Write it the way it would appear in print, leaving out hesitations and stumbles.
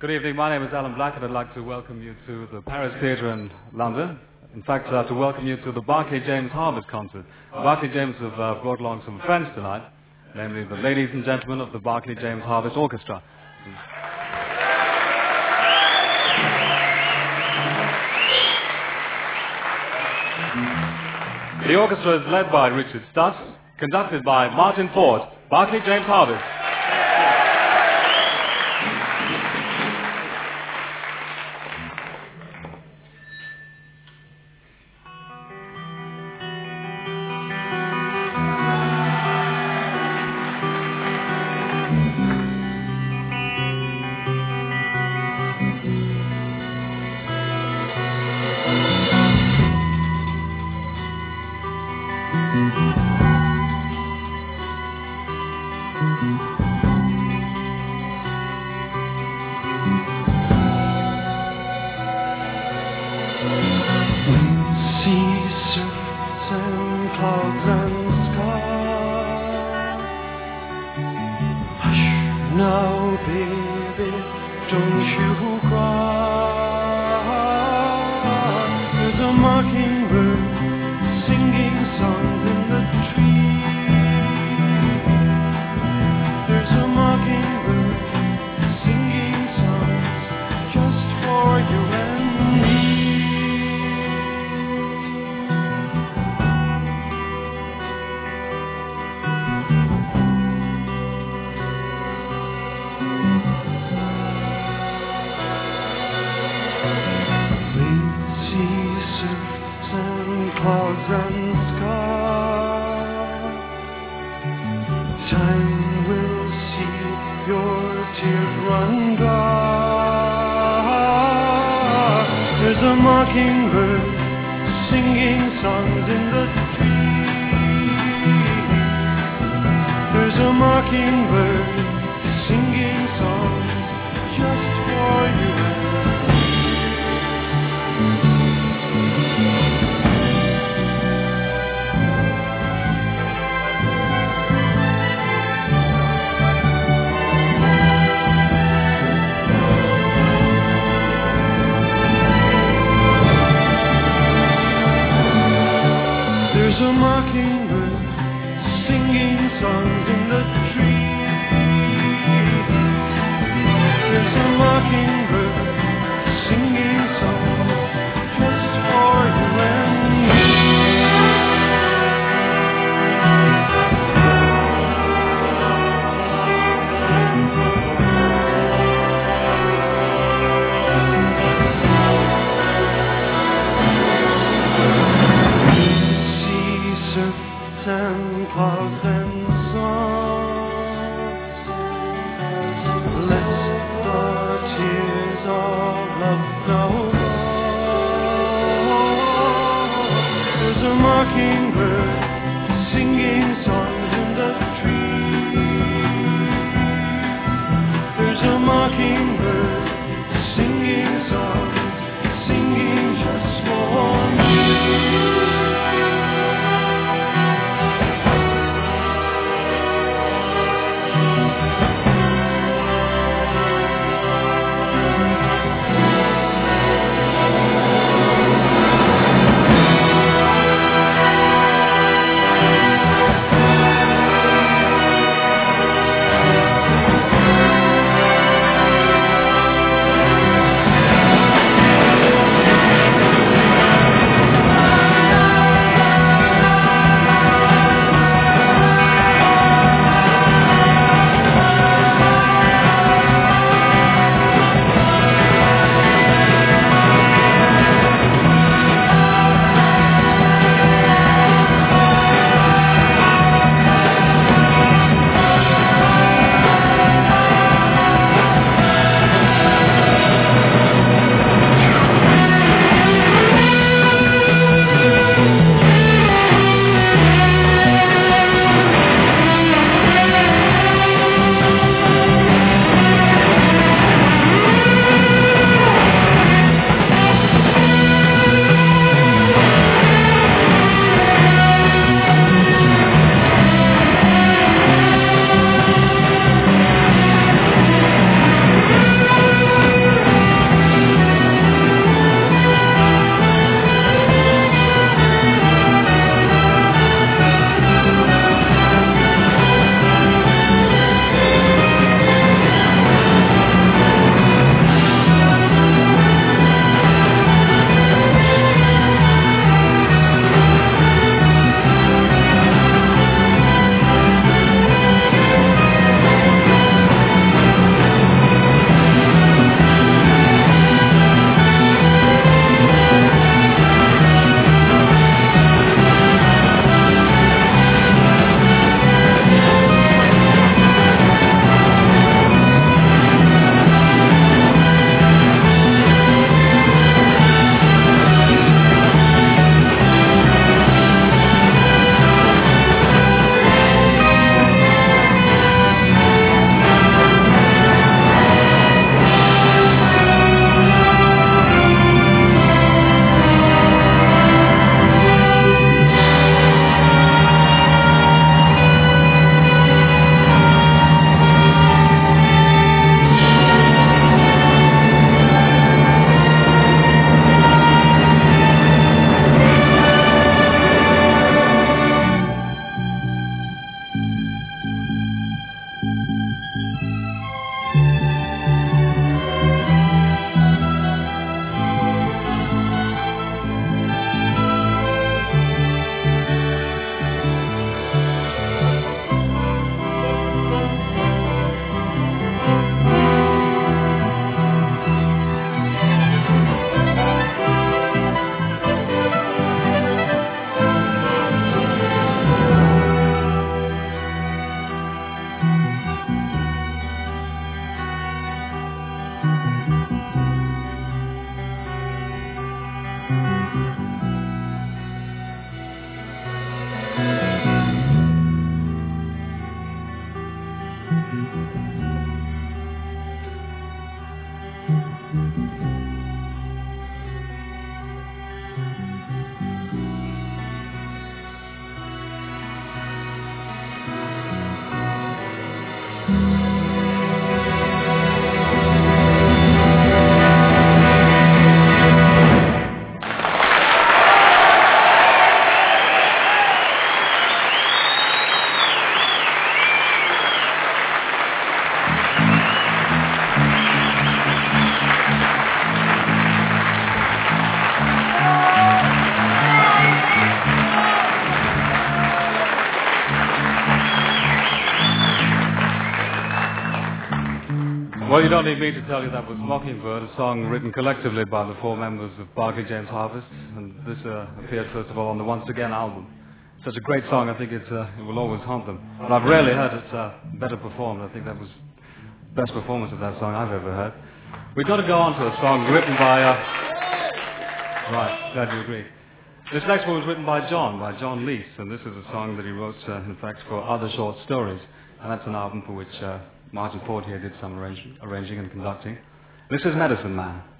Good evening, my name is Alan Black and I'd like to welcome you to the Paris Theatre in London. In fact, I'd like to welcome you to the Barclay James Harvest concert. Barclay James have brought along some friends tonight, namely the ladies and gentlemen of the Barclay James Harvest Orchestra. The orchestra is led by Richard Stuss, conducted by Martin Ford. Barclay James Harvest. Now, baby, don't you cry. There's a mockingbird singing songs in the tree. There's a mockingbird singing songs just for you and me. Clouds and skies, time will see your tears run dry. There's a mockingbird singing songs in the tree. There's a mockingbird singing songs just for you and me. There's a mockingbird singing songs in the tree. There's a mockingbird singing songs just for you and me. And clouds and songs, let the tears of love now fall. There's a mockingbird singing songs in the tree. There's a mockingbird singing songs, singing just for me. Well, you don't need me to tell you that was Mockingbird, a song written collectively by the four members of Barclay James Harvest, and this appeared first of all on the Once Again album. Such a great song, I think it will always haunt them. And I've rarely heard it better performed. I think that was the best performance of that song I've ever heard. We've got to go on to a song written by... Right, glad you agree. This next one was written by John Lees, and this is a song that he wrote, in fact, for Other Short Stories, and that's an album for which Martin Ford here did some arranging and conducting. This is Medicine Man.